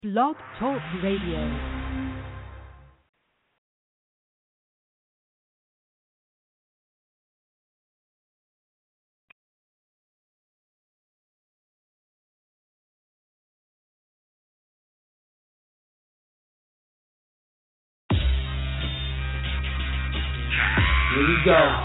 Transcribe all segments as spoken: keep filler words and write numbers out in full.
Blog Talk Radio. Here we go.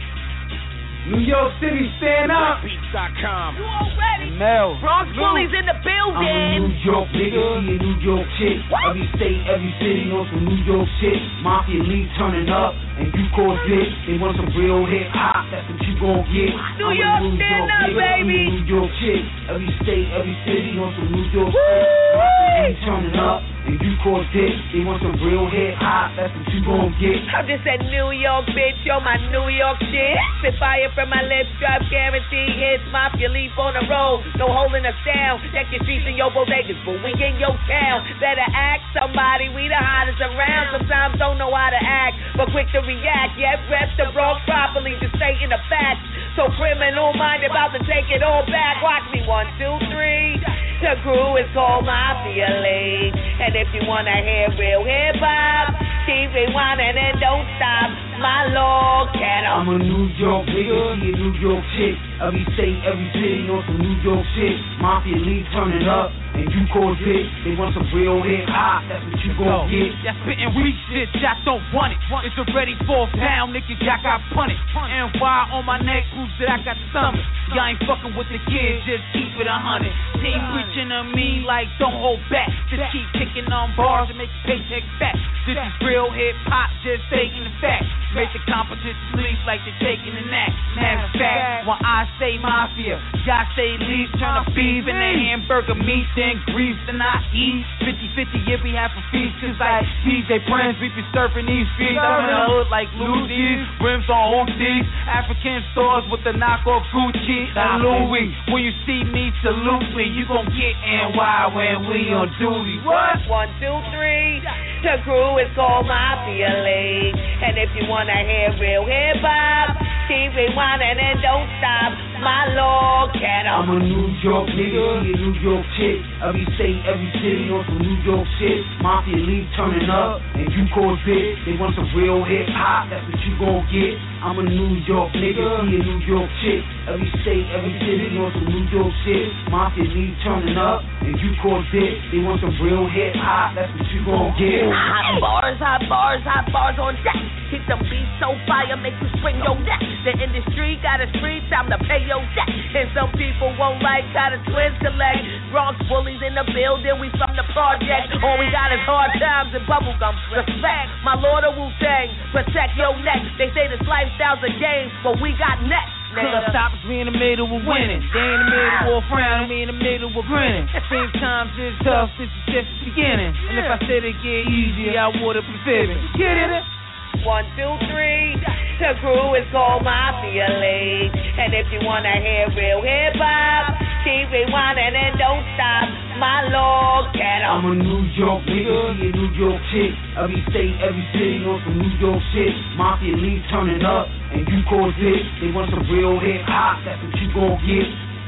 New York City, stand up. Beats dot com. You already? Mel. Bronx Bullies in the building. I'm a New York nigga, see a New York chick. What? Every state, every city on some New York shit. Mafia League turning up, and you call this. They want some real hip hop, that's what you gon' get. New I'm York, a New stand York up, nigga, baby. see a New York chick. Every state, every city on some New York shit. Mafia League turning up, and you call this. They want some real hip hop, that's what you gon' get. I'm just a New York bitch, yo, my New York shit. Spit fire from my lips, drop guarantee hits. Mafia leap on the road, no holding us down. Check your streets and your bodegas, but we in your town. Better act somebody, we the hottest around. Sometimes don't know how to act, but quick to react. Yet rep the Bronx properly, just stating the facts. So criminal mind about to take it all back. Watch me, one, two, three. The crew is called Mafia League, and if you wanna hear real hip hop, keep rewinding and don't stop. My Lord, can I'm a New York nigga, see a New York chick. Every state, every city on some New York shit. Mafia League turning up, and you call this. They want some real hip hop, that's what you gon' get. Y'all spitting weak shit, y'all don't want it. It's already fourth down, nigga, y'all got punted. And why on my neck proves that I got stomach. Y'all ain't fucking with the kids, just keep it a hundred. Team preaching to me like don't hold back. Just keep kicking on bars and make your paycheck back. This is real hip hop, just stating the facts. Make the competition sleep like they're taking a nap. Matter of fact, when I say mafia, y'all say leave, turn the beef in the hamburger meat, then grease, then I eat. fifty-fifty, yeah, we have a feast, cause like D J Prince, we be surfing these streets. I'm in the hood like Lucy's, rims on Oopsies, African stores with the knockoff Gucci and Louis. When you see me, salute me, you gon' get N Y when we on duty. What? One, two, three. The crew is called Mafia League, and if you wanna hear real hip hop, keep rewinding and don't stop. My Lord, can I? I'm a New York nigga, see a New York chick. Every state, every city on some New York shit. Mafia League turning up, and you call this. They want some real hip hop, that's what you gon' get. I'm a New York nigga, see a New York chick. Every state, every city on some New York shit. Mafia League turning up, and you call this. They want some real hip hop, that's what you gon' get. Hot bars, hot bars, hot bars on deck. Hit them beats so fire, make you swing your neck. The industry got a street, time to pay your debt. And some people won't like how the twins collect. Bronx Bullies in the building, we from the project. All we got is hard times and bubblegum. Respect, my Lord of Wu-Tang, protect your neck. They say this lifestyle's a game, but we got next. Club stops, we in the middle of winning. They in the middle of frowning, we in the middle of grinning. Sometimes it's tough since it's just the beginning. And if I said it get easy, I would've been fibbing. Get it? One, two, three. The crew is called Mafia League, and if you wanna hear real hip hop, keep rewinding and don't stop. My Lord, can I? I'm a New York nigga, see a New York chick. Every state, every city on some New York shit. Mafia League turning up, and you call this. They want some real hip hop, that's what you gon' get.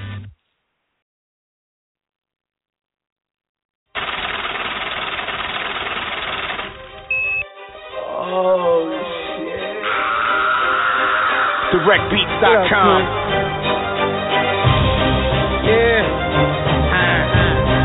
Oh, shit. Direct Beats dot com. Yeah. Uh-huh.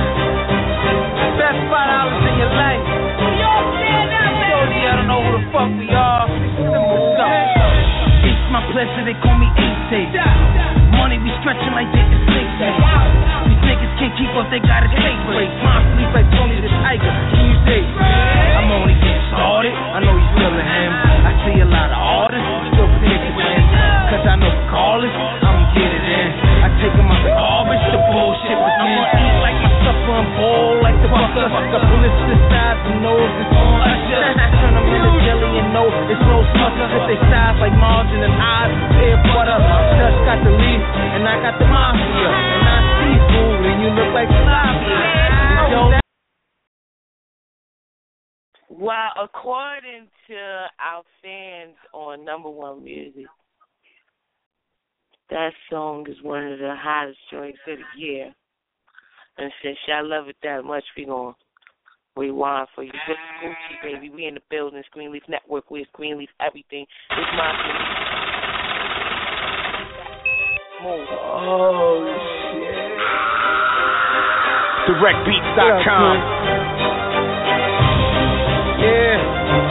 Best five dollars in your life. Told you I don't know who the fuck we are. Simple stuff. It's my pleasure, they call me A-Tape. Money we stretching like they is snake tape. These niggas can't keep up, they got a tape race. Mom sleep like Tony the Tiger. Can you say? I'm only getting started. I know he's feeling him. I see a lot of artists still picking him. Cause I know callers, I'ma get it in. I take them out the garbage, the bullshit begin. I'ma eat like my supper and bowl like the butter. The bullets to the sides and nose, it's all usher. Turn them into jelly and no, it's no sucker. If they size like margin and eyes, pear butter. Dutch got the leaf, and I got the mafia. And I seafood, and you look like tilapia. Yo, Well, according to our fans on Number One Music, that song is one of the hottest joints of the year. And since y'all love it that much, we're going to Rewind for you. This is Gucci, baby. We in the building. Greenleaf Network. Where's Greenleaf everything? It's my move. Oh, shit. direct beats dot com. Yeah.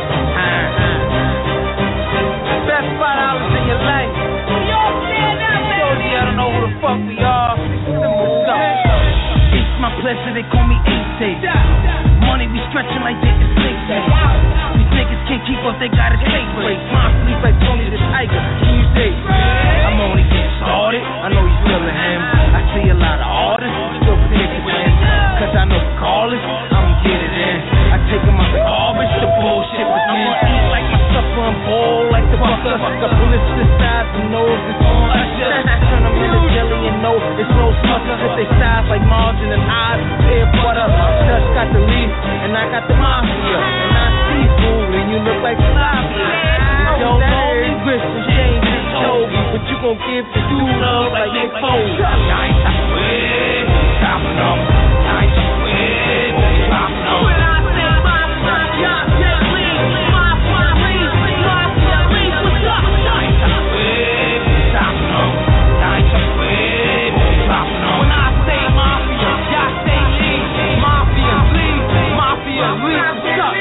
Best five dollars in your life. Told you I don't know who the fuck we are. It's my pleasure, they call me A-Tape. Money we stretching like they can snake tape. These niggas can't keep up, they gotta take breaks. Mine sleep like Tony the Tiger. Can you say? I'm only getting started. I know he's feeling him. I see a lot of artists still picking him. Cause I know callers, I'ma get it in. I take them out the garbage, the bullshit begin. I'm gonna eat like my supper and bowl like the bucker. The bullets the sides and nose, it's all usher. Turn them into jelly and no, it's no sucker. If they size like margin and eyes, pear butter. Dutch got the leaf, and I got the mafia. And I seafood, and you look like tilapia. You don't know me, grits and Shane and Toby, but you gon' give the dude love like Nick Foley. Nice up with, dropping them. Nice up with, dropping them. When I say mafia, y'all say leave. Mafia, leave. Mafia, leave. What's up? Nice up with, dropping them. Nice up with, dropping them. When I say mafia, y'all say leave. Mafia, leave. Mafia, leave. What's up?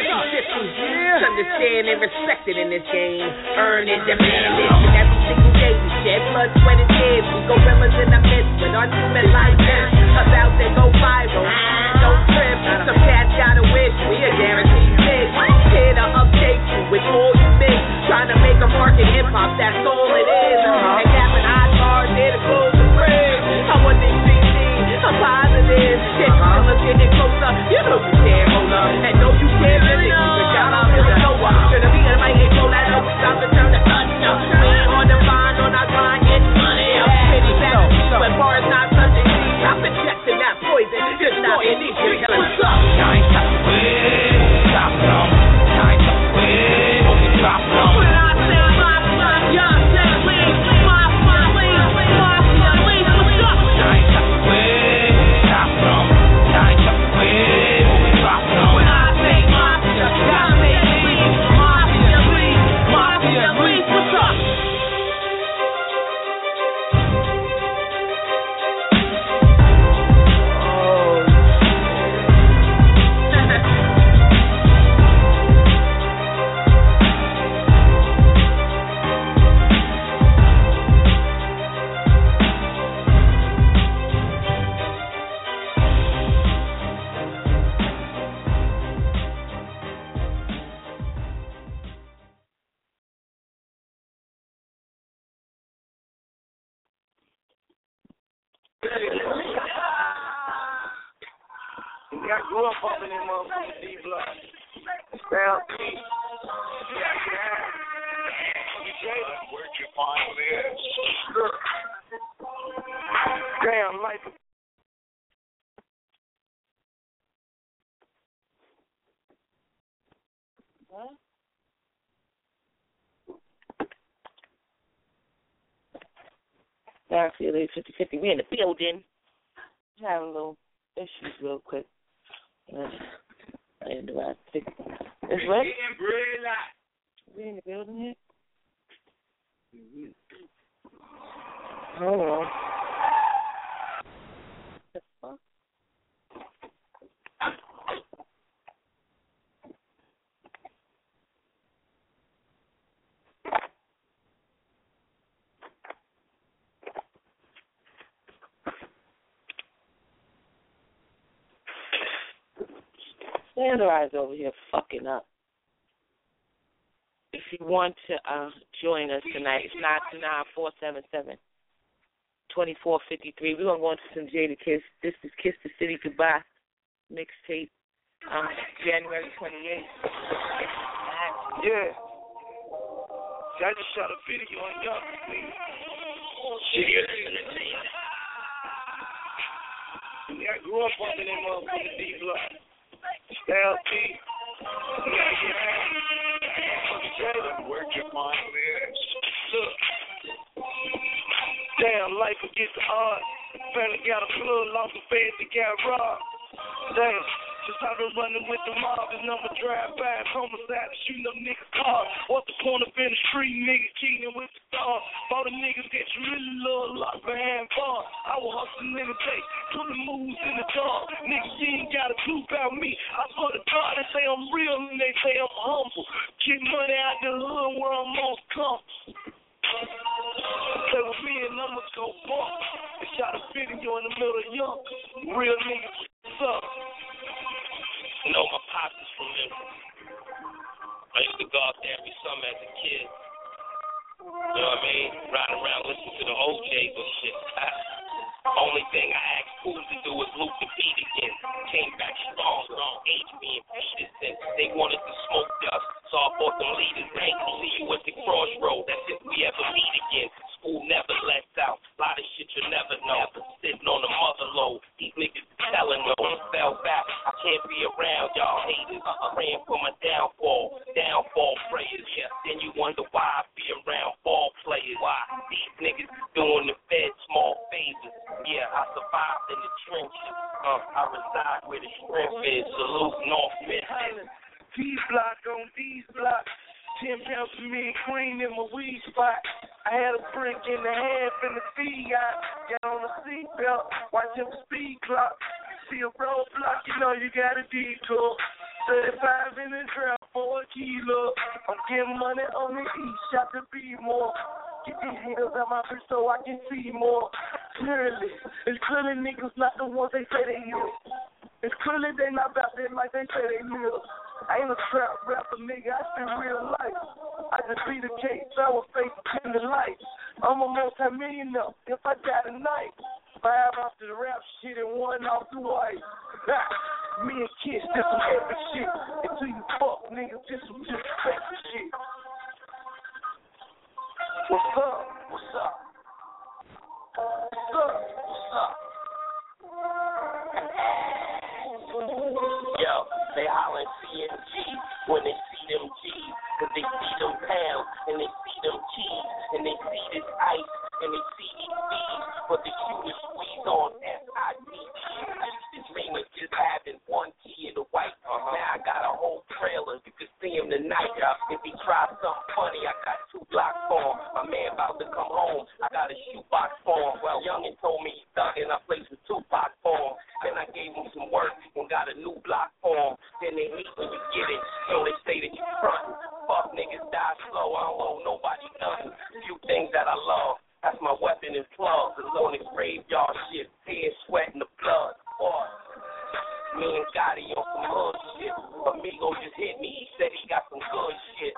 Understand and respected in this game. Earn it, demand it, and every single day we shed blood, sweat, and tears. We gorillas in the midst with unhuman life lives. About they go viral, don't trip. Some cats gotta wish we a guaranteed hit. Here to update you with all you miss. Trying to make a mark in hip hop, that's all it is. And Gavin Osborne, there to close the bridge. I want this C C, I'm positive. If killers getting closer, you know you can't hold up. And know you can't live it, but y'all out here know what. Should've been in my head, roll that up, stop and turn the thunder. We ain't on the vine, on our grind, get money up. Pity back, when bars not touching me. I've been checking that poison, just not in these streets. What's up? Nice up with, dropping them. Nice up with, dropping them. When I say mafia, y'all say leave. Mafia, leave. Mafia, leave. What's up? Nice up with, dropping them. Nice up with, dropping them. When I say mafia, y'all say leave. Mafia, leave. Mafia, leave. What's up? I grew up up in them motherfucking D block. Down. Where'd you find this? Damn, life. What? Now I feel like fifty fifty. We in the building. Just having a little issues real quick. Uh, I didn't do I think it's what? We in the building yet? Hold on. The fuck? Sanderize over here fucking up. If you want to uh, join us tonight, it's nine two nine, four seven seven, two four five three. We're going to go into some Jada Kiss. This is Kiss the City Goodbye mixtape, um, January twenty-eighth. Yeah. See, I just shot a video on y'all. Yeah, I grew up up in them motherfucking D block. Style T. Yeah, yeah. Where'd you find this? Look. Damn, life will get the art. Family got a plug, lost the feds, they got robbed. Damn. Since I've been running with the mob, there's number drive by, homicide, shooting up niggas' cars. What's the point of in the street, niggas cheating with the stars? All the niggas get you really love locked behind bars. I was hustling in the day, putting moves in the dark. Niggas, you ain't got a clue about me. I swear to God, they say I'm real and they say I'm humble. Get money out the hood where I'm most comfortable. Play with me and I'ma go bump. They shot a video in the middle of young. Real niggas, what's up? You know, my pops is from Memphis. I used to go out there every summer as a kid. You know what I mean? Riding around listening to the O Js and shit. Only thing I asked Cool to do was loop the beat again. Came back strong, strong, H B and Peterson. They wanted to smoke us, so I bought them leaders. Ain't to see you at the crossroad. That's if we ever meet again. School never lets out. A lot of shit you'll never know. Sitting on the mother load. These niggas telling me I fell back. I can't be around y'all haters. I'm praying for my downfall. Downfall prayers. Yeah. Then you wonder why I be around ball players. Why these niggas doing the Fed small favors. Yeah, I survived in the trenches. Uh, I reside where the strength is. Salute North Memphis. P-block on these blocks. Ten pounds of me and cream in my weed spot. I had a brick in the half in the feed. I got on a seatbelt, watching the speed clock. See a roadblock, you know you got a detour. thirty-five in the drought for a kilo. I'm getting money on the east, shot to be more. Get these haters out my face so I can see more. Clearly, it's clearly niggas not the ones they say they use. It's clearly they not about that like they say they live. I ain't a trap rapper, nigga, I spend real life. I just be the case, I was face in the light. I'm a multi-millionaire if I die tonight. Five off the rap shit and one off the white. Me and Kiss did some epic shit. Until you fuck niggas did some disrespectful shit. What's up? What's up? What's up? What's up? Yo, they hollering C M G when they see them G's, cause they see them pounds, and they see them cheese, and they see this ice, and they see these bees, but they shoot a squeeze on S I D. I used to dream of just having one key in the white. Uh-huh. Now I got a whole trailer, you can see him tonight. If he tries something funny, I got two blocks for him. My man about to come home, I got a shoebox for him. Well, Youngin told me he's stuck and I placed a Tupac for him. Then I gave him some work and got a new block for him. Then they hate when you get it, so they say that you frontin'. Fuck niggas die slow, I don't owe nobody nothing. Few things that I love, that's my weapon and plug. The Sonic graveyard shit, head sweat in the blood. Boy, me and Gotti on some hood shit. Amigo just hit me, he said he got some good shit.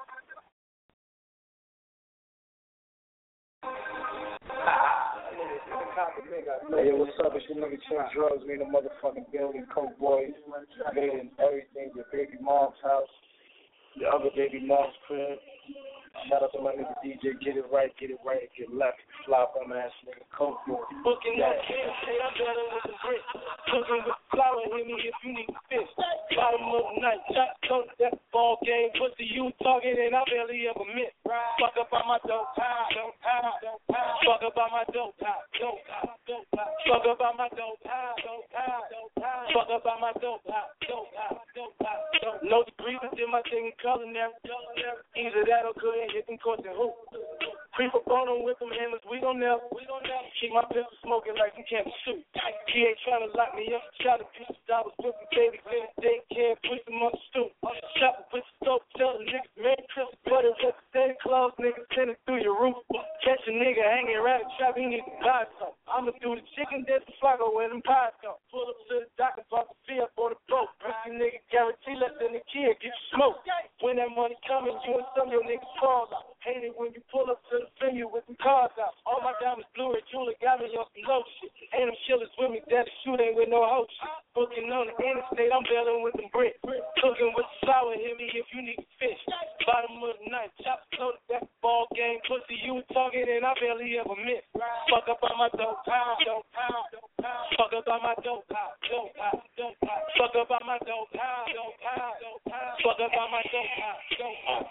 Hey, yo, what's up? It's your nigga Chin Drugs, me and the motherfucking building, Coke Boys, made everything, your baby mom's house, your other baby mom's crib. Shout out to my nigga D J, get it right, get it right, get left, fly bum ass nigga, Coke Boys. Booking that kid, say I'm better with the brick. Cooking with flour, hit me if you need fish. Bottom of the night, shot, coach, that ball game. Pussy, you talking and I barely ever miss. Fuck up on my dope top, dope top, dope top. Fuck up on my dope top, dope top, dope top. Fuck up on my dope top, dope top, dope top. Fuck up on my dope top, dope top, dope top. No degrees, I did my thing in culinary. Either that or good. Hit them courts and hoop. Creep up on them with them hammers, we don't never, we don't never. Keep my pistol smoking like you can't shoot. He ain't trying to lock me up, try to piece I was with the baby, then they can't push them on the stoop. Shop with the dope, tell the niggas, man, Christmas, but it's at the same clothes, niggas sending through your roof. Catch a nigga hanging around the trap, he need to buy something. I'ma do the chicken dance the flaco where them pies come. Pull up to the dock and pop the fee up on the boat. Pussy nigga guarantee less than the kid, get you smoked. When that money coming, you and some of your niggas fall out. Hate it when you pull up to the venue with them cars out. All my diamonds blue and jeweler got me on some low shit. Ain't them shillers with me, that shoot ain't with no hoe shit. Booking on the interstate, I'm bailing with them bricks. Cooking with the flour, hit me if you need fish. Bottom of the night, chop loaded, that's ball game. Pussy, you talking and I barely ever miss. Fuck up on my dope top, dope top, dope top. Fuck up on my dope top, dope top, dope top. Fuck up on my dope top, dope top, dope top. Fuck up on my dope top, dope top, dope top.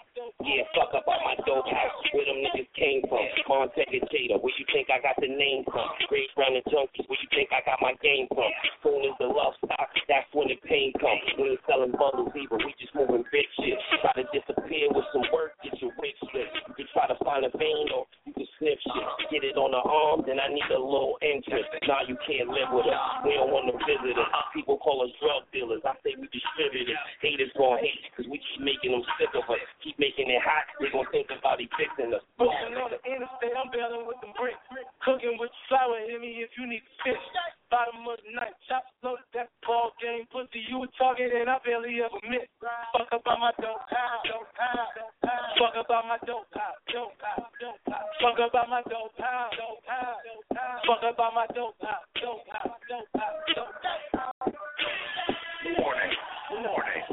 Yeah, fuck up at my dope house, where them niggas came from. Montega Jada, where you think I got the name from? Grace Brown and Junkies, where you think I got my game from? Soon as the love stops, that's when the pain comes. We ain't selling bundles either, we just moving big shit. Try to disappear with some work, get your wig split. You can try to find a vein or you can sniff shit. Get it on the arm, then I need a little interest. Now you can't live with us, we don't want no visitors. People call us drug dealers, I say we distributors. Haters gon' hate, cause we keep making them sick of us. Keep making it hot, they gon' think about evicting us. Pushing on the interstate, I'm bailing with the bricks. Cooking with flour, hit me if you need fish. Bottom of the night, chop loaded, that's ball game. Pussy, you a target and I barely ever miss. Fuck about my dope house, dope house, fuck about my dope house, dope house, dope house. Fuck about my dope house, dope house, fuck about my dope house, dope house, dope house, dope house. Morning, morning.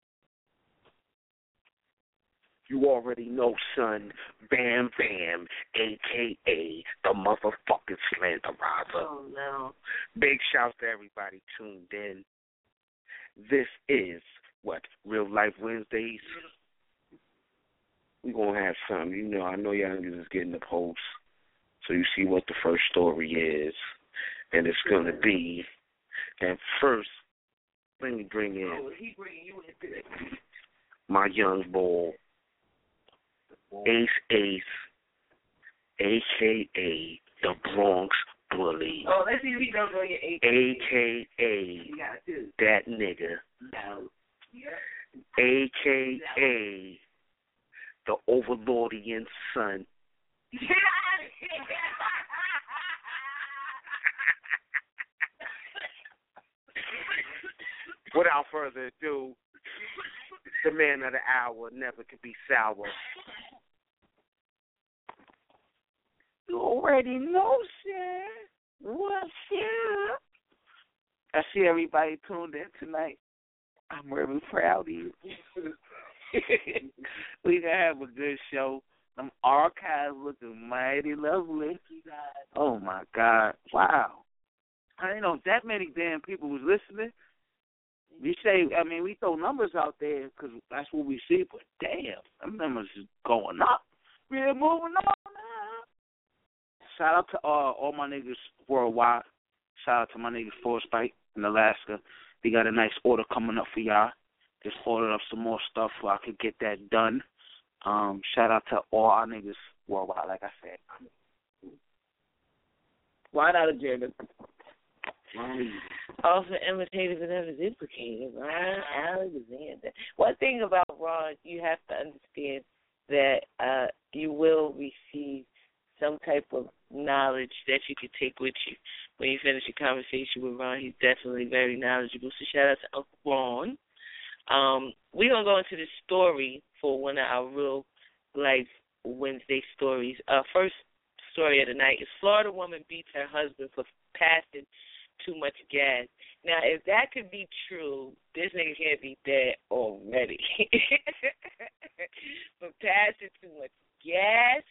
You already know, son. Bam Bam, a k a the motherfucking Slanderizer. Oh, no. Big shouts to everybody tuned in. This is, what, Real Life Wednesdays? We're going to have some. You know, I know y'all niggas is getting the post. So you see what the first story is. And it's going to be, and first, let me bring in my young boy, Ace Ace, a k a the Bronx Bully. Oh, let's see if he knows where your A K A. A K A that nigga. No. A K A the Overlordian son. Without further ado, the man of the hour never could be sour. You already know, sir. What's up? I see everybody tuned in tonight. I'm really proud of you. We gonna have a good show. Them archives looking mighty lovely. Oh my God! Wow. I didn't know that many damn people was listening. We say, I mean, we throw numbers out there because that's what we see, but damn, them numbers is going up. We're moving on now. Shout out to uh, all my niggas worldwide. Shout out to my niggas Forespite in Alaska. They got a nice order coming up for y'all. Just ordered up some more stuff so I could get that done. Um, shout out to all our niggas worldwide, like I said. Why not a German? Also imitated but never duplicated. Ron Alexander. One thing about Ron, you have to understand that uh, you will receive some type of knowledge that you can take with you when you finish your conversation with Ron. He's definitely very knowledgeable. So shout out to Uncle Ron. Um, we're going to go into the story for one of our Real Life Wednesday stories. Uh, first story of the night is Florida woman beats her husband for passing too much gas. Now, if that could be true, this nigga can't be dead already. For passing too much gas.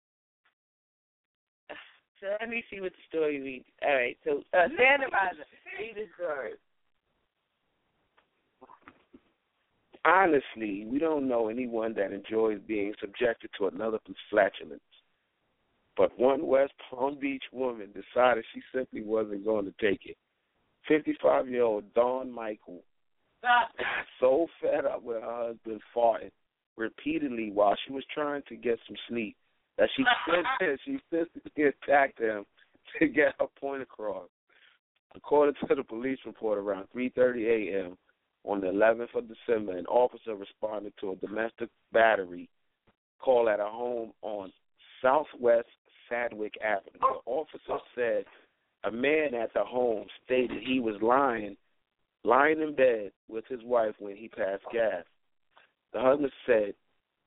So let me see what the story reads. All right, so uh, Sanderizer, read the story. Honestly, we don't know anyone that enjoys being subjected to another flatulence. But one West Palm Beach woman decided she simply wasn't going to take it. fifty-five-year-old Dawn Michael got so fed up with her husband farting repeatedly while she was trying to get some sleep that she she physically attacked him to get her point across. According to the police report, around three thirty a.m. on the eleventh of December, an officer responded to a domestic battery call at a home on Southwest Sadwick Avenue. The officer said a man at the home stated he was lying, lying in bed with his wife when he passed gas. The husband said,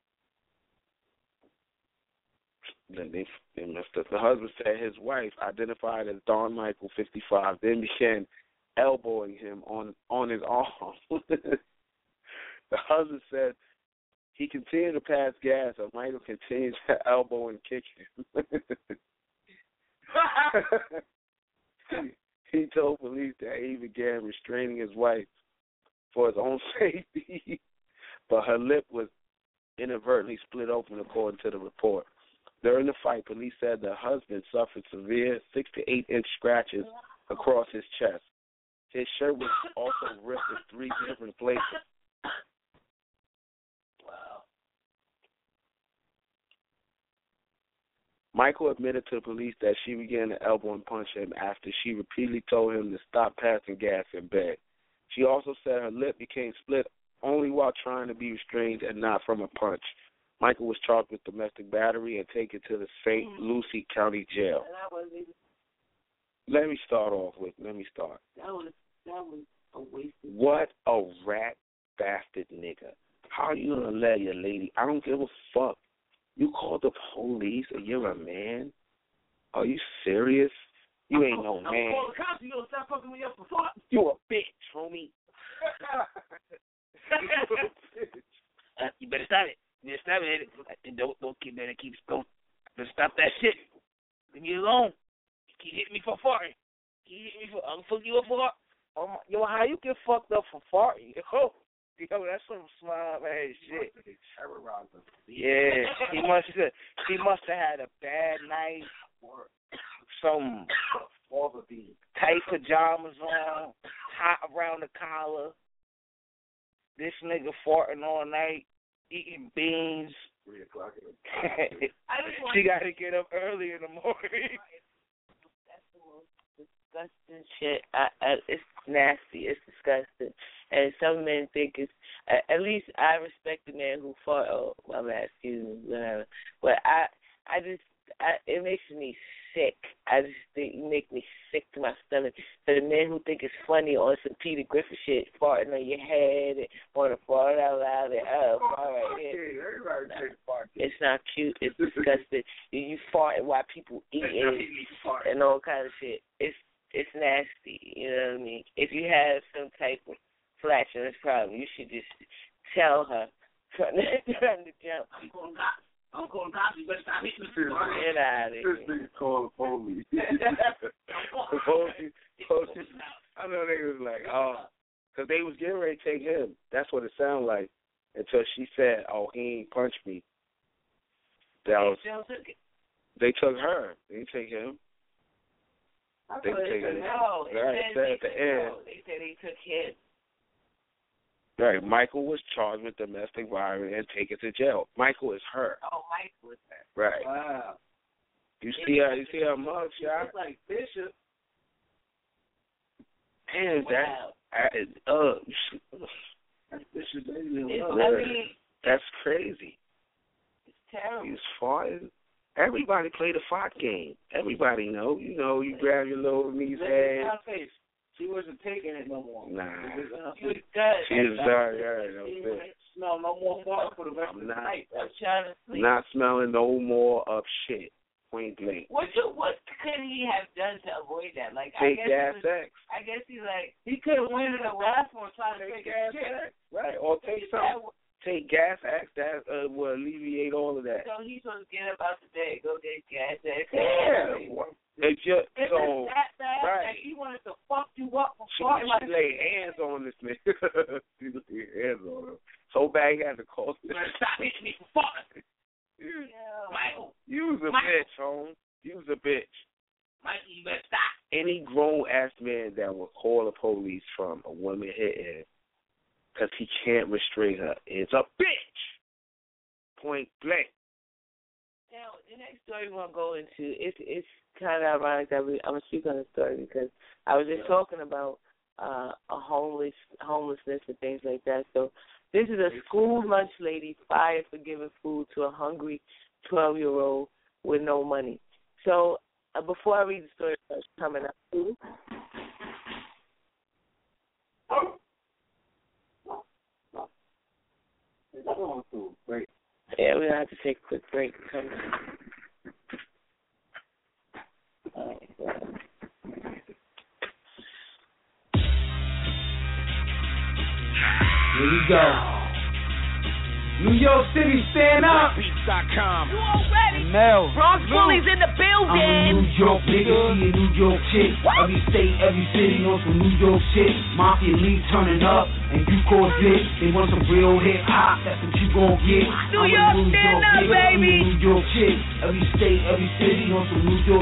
they, they messed up. The husband said his wife, identified as Dawn Michael, fifty-five, then began elbowing him on, on his arm. The husband said he continued to pass gas, and Michael continued to elbow and kick him. He told police that he began restraining his wife for his own safety, but her lip was inadvertently split open, according to the report. During the fight, police said the husband suffered severe six to eight inch scratches across his chest. His shirt was also ripped in three different places. Wow. Michael admitted to the police that she began to elbow and punch him after she repeatedly told him to stop passing gas in bed. She also said her lip became split only while trying to be restrained and not from a punch. Michael was charged with domestic battery and taken to the Saint Lucie County Jail. Let me start off with, let me start. That was, that was a waste of What a rat bastard nigga. How are you going to let your lady, I don't give a fuck. You called the police and you're a man? Are you serious? You ain't no man. I'm calling the cops. You gonna stop fucking me up for fuck? You a bitch, homie. You better stop it. You better stop it. Don't don't keep better keep don't better stop that shit. Leave me alone. You keep hitting me for farting. Keep hitting me for I'm fucking you up for fart. Oh my, yo, how you get fucked up for farting? Yo, yo, that's some smart ass shit. Yeah, he must have he must have had a bad night. Some tight pajamas on, hot around the collar. This nigga farting all night, eating beans. Three o'clock in the She got to get up early in the morning. That's the most disgusting shit. I, I, it's nasty. It's disgusting. And some men think it's, at least I respect the man who fought, oh, my bad, excuse me, whatever. But I, I just, I, it makes me sick. I just think you make me sick to my stomach. For the men who think it's funny on some Peter Griffin shit, farting on your head and want to fart out loud and oh, fart right here. No, it's not cute. It's disgusting. You, you fart while people eat and, and all kind of shit. It's it's nasty. You know what I mean? If you have some type of flatulence problem, you should just tell her from the, from the jump. I'm going to I'm calling cops. You better stop hitting me. Get out of here. This nigga called the police. the police, police. I know they was like, oh, because they was getting ready to take him. That's what it sounded like. Until she said, oh, he ain't punched me. That was, they took her. They didn't take him. They took him. No, right, they said at the end. No, they said they took him. Right, Michael was charged with domestic violence and taken to jail. Michael is her. Oh, Michael is her. Right. Wow. You see her, you see her mug shot? It's like Bishop. And Wow. that, uh, That's Bishop. It's, I mean, that's crazy. it's terrible. He's farting. Everybody play the fart game. Everybody know. You know, you grab your little niece's head. She wasn't taking it no more. Nah. She was good. She was sorry, right, no She bitch. smell no more fart for the rest I'm of the not, night. I'm trying to sleep. not smelling no more of shit. Point blank. What you, what could he have done to avoid that? Like, Take I guess gas he was, X. I guess he's like, He could have went in the bathroom trying to Take take gas a shit. X. Right, or take some. Take gas X. That uh, will alleviate all of that. So he's supposed to get up out the bed, go get gas. Yeah. It's just, If so, it's that bad right. that he wanted to fuck you up for She, farting like she laid hands on this nigga. She laid hands on him. So bad he had to call this. Stop hitting me for farting. Yeah. Michael. You was a Michael. bitch, home. You was a bitch. Michael, you better stop. Any grown-ass man that will call the police from a woman hitting him because he can't restrain her is a bitch. Point blank. Now, the next story we're going to go into, it's, it's kind of ironic that we, I'm going to speak on the story because I was just talking about uh, a homeless homelessness and things like that. So this is a school lunch lady fired for giving food to a hungry twelve-year-old with no money. So uh, before I read the story that's coming up, yeah, we're going to have to take a quick break. Come on. Here we go. New York City, stand up. Beats dot com. You already. Mel. Bronx Bullies in the I'm a building. New York nigga, see a New York chick. Every state, every city on some New York shit. Mafia League turning up. and you cause it. They want some real hip hop, that's what you gon' get. New I'm York, a New stand York up, nigga, baby. I'm a New York chick. Every state, every city on some New York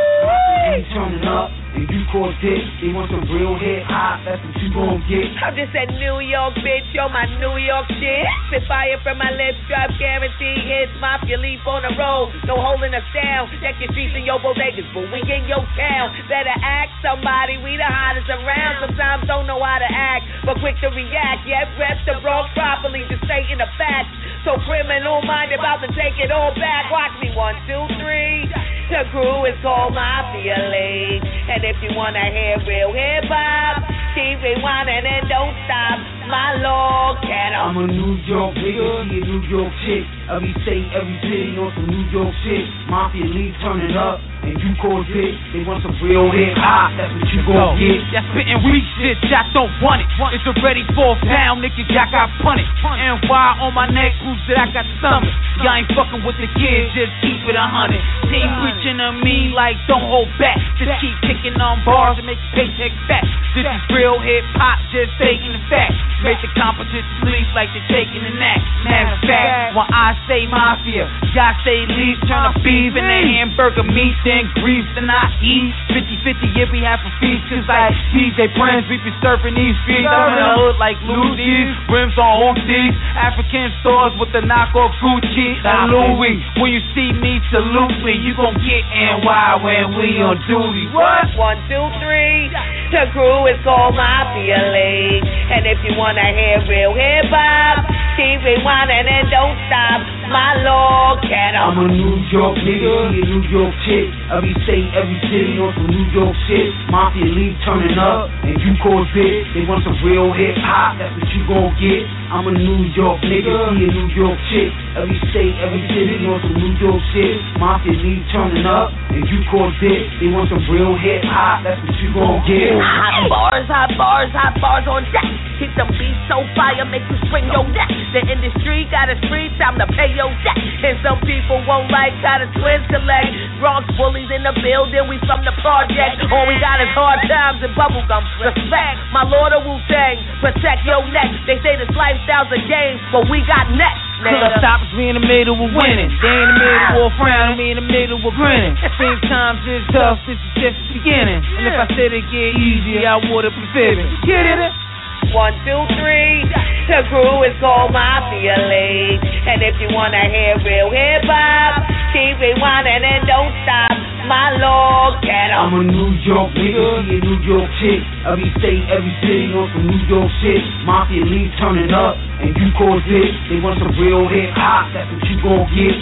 shit. Turning up, and you cause it. They want some real hip hop, that's what you gon' get. I'm just a New York bitch, yo, my New York shit. Spit fire from my lips, drop guarantee hits. Mafia leaf on the road, no holding us down. Check your streets and your bodegas, but we in your town. Better ask somebody, we the hottest around. Sometimes don't know how to act, but quick to react. Yet rep the Bronx properly, just stating the facts. So criminal mind about to take it all back. Watch me, one, two, three. The crew is called Mafia League, and if you wanna hear real hip hop, keep rewinding and don't stop. My Lord, get 'em. I'm a New York nigga, she a New York chick. Every state, every city on some New York shit. Mafia League turning up, and you cause it. They want some real hip hop, that's what you gon' get. That spittin' weak shit, Jack don't want it. It's already fourth down, nigga, Jack got punted. And why on my neck proves that I got stomach. Y'all ain't fucking with the kids, just keep it a hundred. Team preaching to me like don't hold back. Just keep kicking on bars and make your paycheck fat. This is real hip hop, just stating the facts. Make the competition sleep like they're taking a nap. Matter of fact, when I say mafia, y'all say leave, turn the beef in the hamburger meat, then grease, then I eat. fifty-fifty, if we have a feast, cause like D J Prince, we be surfing these streets. I'm in the hood like Louis, rims on O Cs, African stores with the knockoff Gucci and Louis. When you see me, salute me, you gon' get N Y when we on duty. What? One, two, three. The crew is called Mafia League, and if you wanna hear real hip hop, keep rewinding and don't stop. My Lord, get 'em. I'm a New York nigga, she a New York chick. Every state, every city on some New York shit. Mafia League turning up, and you cause it. They want some real hip hop, that's what you gon' get. I'm a New York nigga, she a New York chick. Every state, every city on some New York shit. Mafia League turning up, and you cause it. They want some real hip hop, that's what you gon' get. Hot bars, hot bars, hot bars on deck. Keep them beats so fire, make you spring your neck. The industry got a free time to pay your debt. And some people won't like how the twins collect. Bronx bullies in the building, we from the project. All we got is hard times and bubblegum. Respect, my Lord of Wu-Tang, protect your neck. They say this lifestyle's a game, but we got next. Club stoppers, we in the middle of winning. They in the middle of frowning, we in the middle of grinning. Sometimes it's tough, this is just the beginning. And if I said it get easy, I would've preferred it. Get it? One, two, three. The crew is called Mafia League, and if you wanna hear real hip hop, keep rewinding and don't stop. My Lord, get 'em. I'm a New York nigga, she a New York chick. Every state, every city on some New York shit. Mafia League turning up, and you cause it. They want some real hip hop, that's what you gon' get.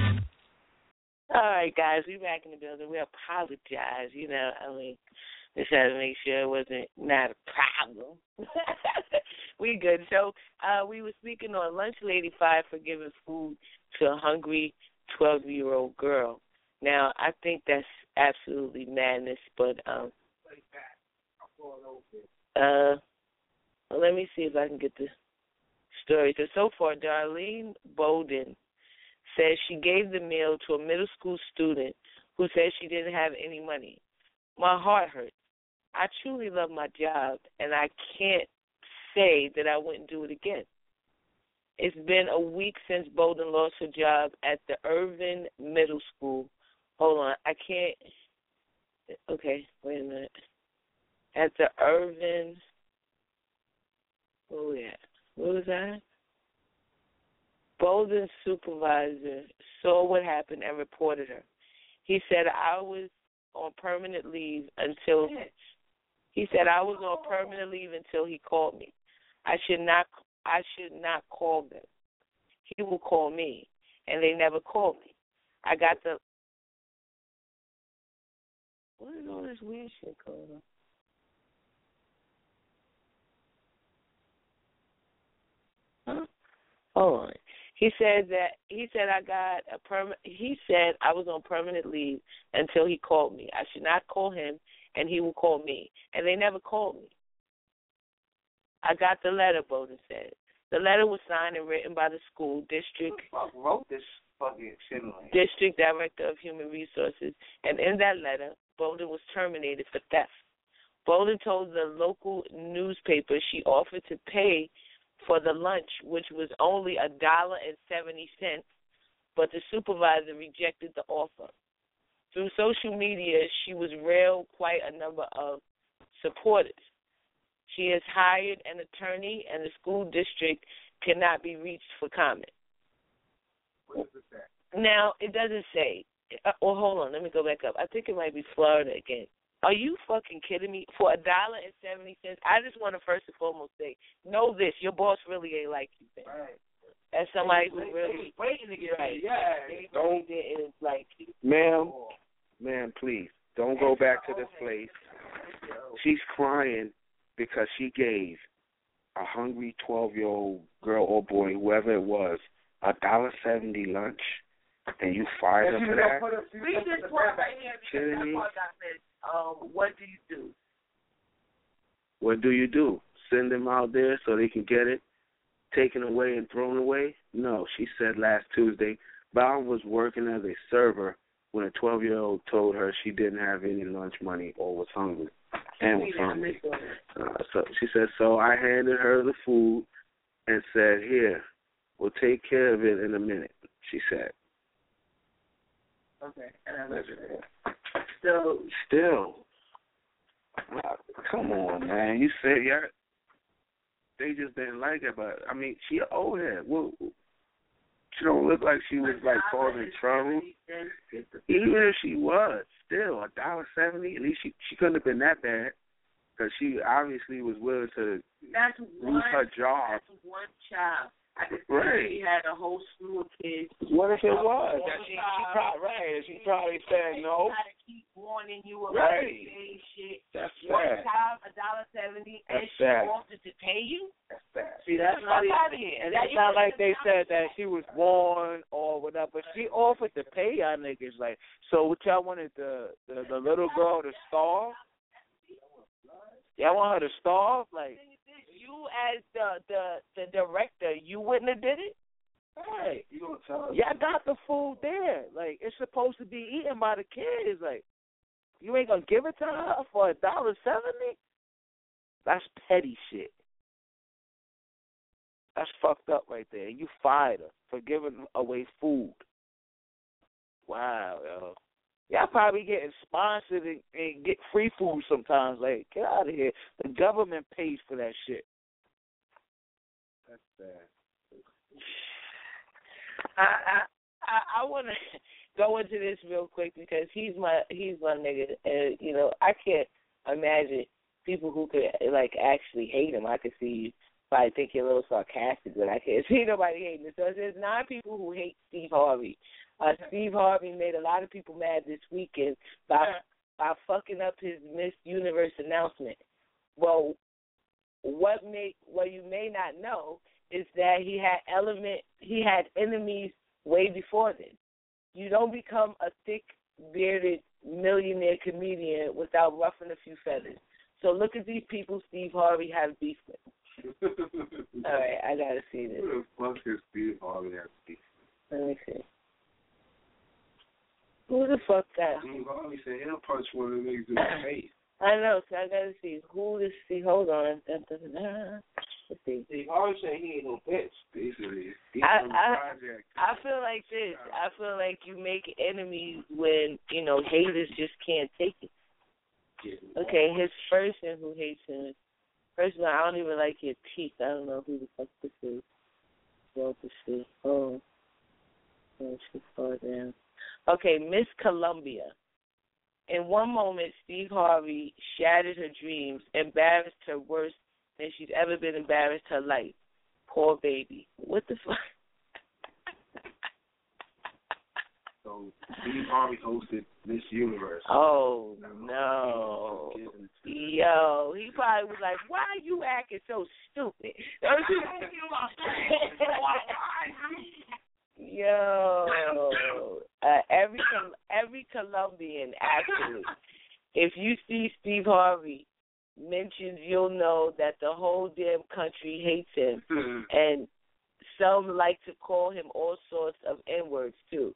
All right, guys, we back in the building. We apologize. You know, I mean, just had to make sure it wasn't not a problem. We good. So uh, we were speaking on Lunch Lady Five for giving food to a hungry twelve-year-old girl. Now, I think that's absolutely madness, but um, uh, well, let me see if I can get the story. So, so far, Darlene Bowden says she gave the meal to a middle school student who said she didn't have any money. My heart hurts. I truly love my job, and I can't say that I wouldn't do it again. It's been a week since Bowden lost her job at the Irvin Middle School. Hold on, I can't. Okay, wait a minute. At the Irvin. Oh yeah, what was that? Bowden's supervisor saw what happened and reported her. He said I was on permanent leave until. He said I was on permanent leave until he called me. I should not. I should not call them. He will call me, and they never called me. I got the. What is all this weird shit going on? Huh? Hold on. He said that he said I got a perm. He said I was on permanent leave until he called me. I should not call him, and he will call me. And they never called me. I got the letter, Bowden said. The letter was signed and written by the school district. Who the fuck wrote this fucking shit? District Director of Human Resources, and in that letter, Bowden was terminated for theft. Bolden told the local newspaper she offered to pay for the lunch, which was only a dollar and seventy cents, but the supervisor rejected the offer. Through social media, she was railed quite a number of supporters. She has hired an attorney, and the school district cannot be reached for comment. What does it say? Now, it doesn't say. Uh, well, hold on. Let me go back up. I think it might be Florida again. Are you fucking kidding me? For a dollar and seventy cents? I just want to first and foremost say, know this: your boss really ain't like you, man. Right. As somebody who really waiting to get right. Yeah. They don't didn't like you. Ma'am, ma'am, please don't go back to this place. She's crying because she gave a hungry twelve-year-old girl or boy, whoever it was, a dollar seventy lunch, and you fired her for that. Read this part right here because that's what I said. Um, what do you do? What do you do? Send them out there so they can get it taken away and thrown away? No, she said last Tuesday, Brown was working as a server when a twelve-year-old told her she didn't have any lunch money or was hungry and was hungry. Uh, so she said, so I handed her the food and said, here, we'll take care of it in a minute, she said. Okay, and I left it. So still, uh, come on, man. You said yeah, they just didn't like it, but I mean, she old head. Well, she don't look like she was like causing trouble. Even if she was, still a dollar seventy. At least she she couldn't have been that bad, because she obviously was willing to that's lose one, her job. That's one child. I could see right. she had a whole slew of kids. What if it was? That she, she probably right. She probably said no. They try to keep warning you about right. the same shit. That's one sad. child, a dollar seventy, and she sad. wanted to pay you. That's sad. See, that's not out of here. And it's not like they said that she was born or whatever. But she offered to pay y'all niggas. Like, so what y'all wanted the the, the little girl to starve? Y'all want her to starve? Like. You as the, the the director, you wouldn't have did it? Right. You gonna tell us? Y'all got the food there. Like, it's supposed to be eaten by the kids. Like, you ain't gonna give it to her for a dollar seventy? That's petty shit. That's fucked up right there. You fired her for giving away food. Wow, yo. Y'all probably getting sponsored and, and get free food sometimes. Like, get out of here. The government pays for that shit. That's bad. I I I, I want to go into this real quick because he's my he's my nigga, and you know I can't imagine people who could like actually hate him. I could see you probably think you're a little sarcastic, but I can't see nobody hating him. So there's nine people who hate Steve Harvey. Uh, Steve Harvey made a lot of people mad this weekend by by fucking up his Miss Universe announcement. Well, what may what you may not know is that he had element he had enemies way before then. You don't become a thick bearded millionaire comedian without ruffling a few feathers. So look at these people Steve Harvey has beef with. All right, I gotta see this. Who the fuck is Steve Harvey have beef with? Let me see. Who the fuck that? Steve Harvey said he'll punch one of the niggas in the face. I know, so I gotta see who this see. Hold on. Da, da, da, da. Let's see. Steve Harvey said he ain't no bitch. Basically, I, I, I feel like this. I feel like you make enemies when, you know, haters just can't take it. Okay, his person who hates him is, first of all, I don't even like your teeth. I don't know who the fuck this is. What this is. Oh. Oh, she's far down. Okay, Miss Columbia. In one moment, Steve Harvey shattered her dreams, embarrassed her worse than she's ever been embarrassed her life. Poor baby. What the fuck? So Steve Harvey hosted Miss Universe. Oh, no. Yo, he probably was like, why are you acting so stupid? Yo, uh, every every Colombian, actually, if you see Steve Harvey mentioned, you'll know that the whole damn country hates him, and some like to call him all sorts of N-words, too.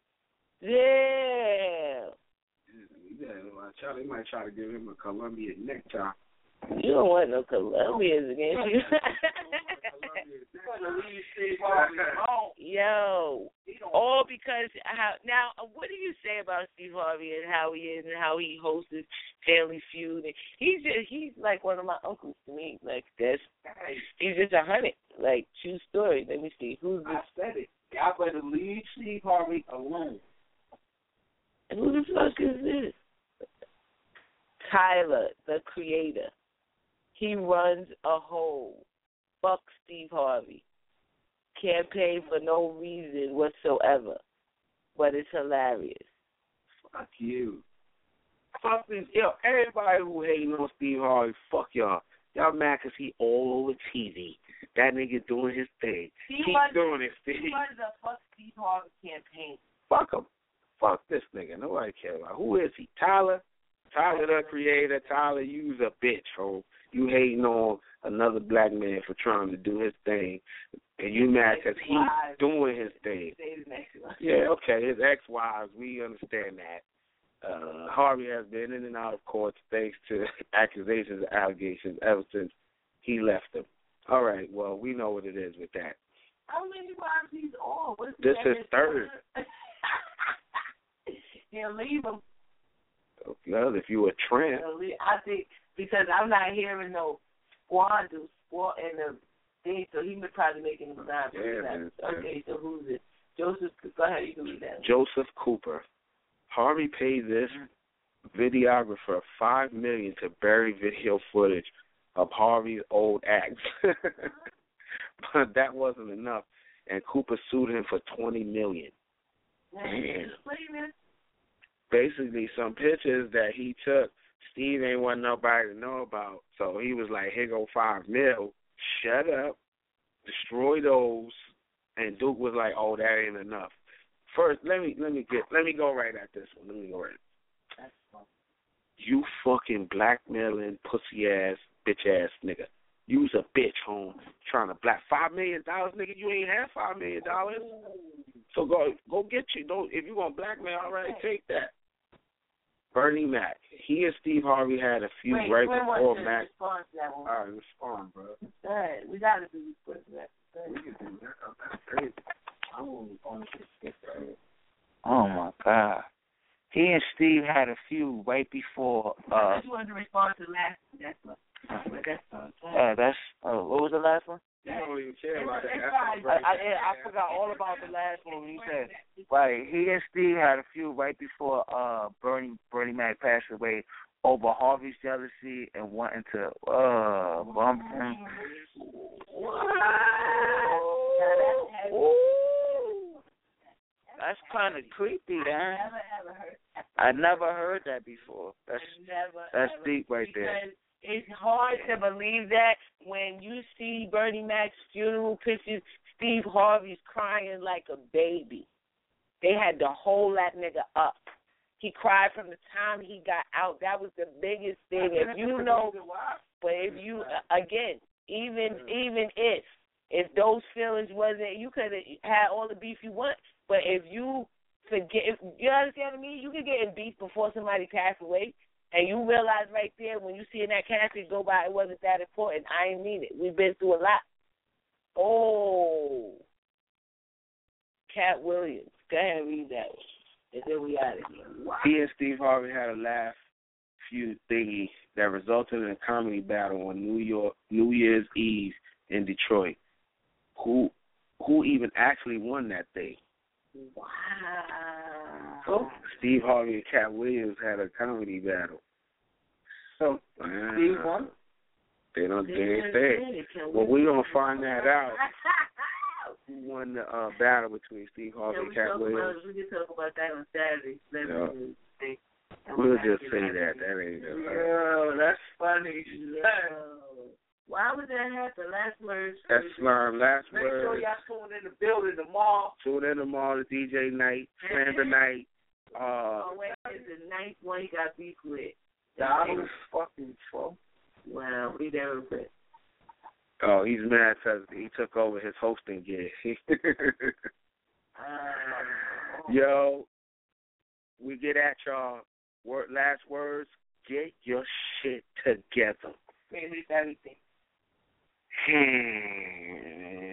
Yeah. Yeah, they might try to give him a Colombian necktie. You don't want no Colombians against you. Yo, all because how now? What do you say about Steve Harvey and how he is and how he hosts his Family Feud? And he's just he's like one of my uncles to me. Like this, he's just a hundred. Like true story. Let me see who's this. I said it. Y'all better leave Steve Harvey alone. And who the fuck is this? Tyler, the Creator. He runs a whole fuck Steve Harvey campaign for no reason whatsoever, but it's hilarious. Fuck you. Fuck this. Yo, everybody who hating on Steve Harvey, fuck y'all. Y'all mad because he all over T V. That nigga doing his thing. He Keep runs, doing his thing. He runs a fuck Steve Harvey campaign. Fuck him. Fuck this nigga. Nobody cares about. Who is he? Tyler? Tyler, the Creator. Tyler, you's a bitch, ho. You hating on another black man for trying to do his thing, and you mad because he's doing his thing. Yeah, okay, his ex-wives, we understand that. Uh, Harvey has been in and out of courts thanks to accusations and allegations ever since he left them. All right, well, we know what it is with that. How many wives he's on? What's this is third. He'll leave him. Well, if you a tramp. I think because I'm not hearing no squad do squad and the thing, so he would probably making him nine. Yeah, man. Okay, so who's it? Joseph. Go ahead, you can read that. Joseph Cooper. Harvey paid this mm-hmm. videographer five million to bury video footage of Harvey's old acts, but that wasn't enough, and Cooper sued him for twenty million. Man. Basically, some pictures that he took, Steve ain't want nobody to know about, so he was like, "Here go five mil. Shut up, destroy those." And Duke was like, "Oh, that ain't enough." First, let me let me get let me go right at this one. Let me go right. That's fun. You fucking blackmailing pussy ass bitch ass nigga. You's a bitch, home trying to black five million dollars, nigga. You ain't have five million dollars, so go go get you. Don't if you want blackmail, all right, take that. Bernie Mac. He and Steve Harvey had a few Wait, right wait, before wait, Mac. Response to that one. All right, respond, bro. Go ahead. We gotta do this for that. We can do that. That's crazy. I won't on this. Oh my God. He and Steve had a few right before. Uh, I just wanted to respond to the last. That's what. That's uh, that's. Uh, what was the last one? You don't even care about that. I, I, I, I forgot all about the last one he said. Right, he and Steve had a few right before uh, Bernie Bernie Mac passed away over Harvey's jealousy and wanting to uh, bump him. That's kind of creepy, man. I never heard that before. That's never, that's ever, deep right there. It's hard to believe that when you see Bernie Mac's funeral pictures, Steve Harvey's crying like a baby. They had to hold that nigga up. He cried from the time he got out. That was the biggest thing. If you know, but if you, again, even even if, if those feelings wasn't, you could have had all the beef you want, but if you forget, if, you understand what I mean? You could get in beef before somebody passed away. And you realize right there when you see that casket go by, it wasn't that important. I ain't mean it. We've been through a lot. Oh. Cat Williams. Go ahead and read that one. And then we out of here. Wow. He and Steve Harvey had a laugh feud thingy that resulted in a comedy battle on New York New Year's Eve in Detroit. Who who even actually won that thing? Wow. So Steve Harvey and Cat Williams had a comedy battle. So uh, Steve won? They don't say anything. Well, we're going to find that out. Who won the uh, battle between Steve Harvey yeah, and Cat Williams? About, we can talk about that on Saturday. Yeah. We'll just say that. That ain't good. Yo, that's funny. Yo. Why would that happen? Last words. That's Slurm. Last Make words. Make sure y'all tune in the building tomorrow. Tune in tomorrow to D J Night, Slander Night. Uh, oh, wait, it's the ninth one he got beef with. That was fucking troll. Wow, we never quit. Oh, he's mad because he took over his hosting gig. uh, Yo, we get at y'all. Word, last words, get your shit together. Crazy everything. Hmm.